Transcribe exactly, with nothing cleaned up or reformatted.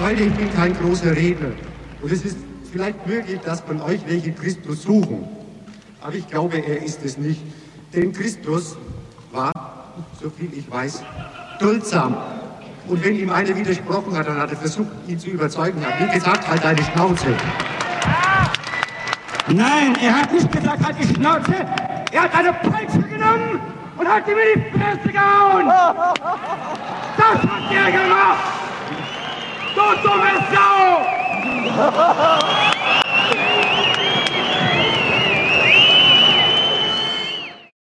Leute, ich bin kein großer Redner. Und es ist vielleicht möglich, dass von euch welche Christus suchen. Aber ich glaube, er ist es nicht. Denn Christus war, so viel ich weiß, duldsam. Und wenn ihm einer widersprochen hat, dann hat er versucht, ihn zu überzeugen. Er hat nie gesagt, halt deine Schnauze. Nein, er hat nicht gesagt, halt die Schnauze. Er hat eine Peitsche genommen und hat ihm in die Fresse gehauen. Das hat er gemacht. Du dumme Sau!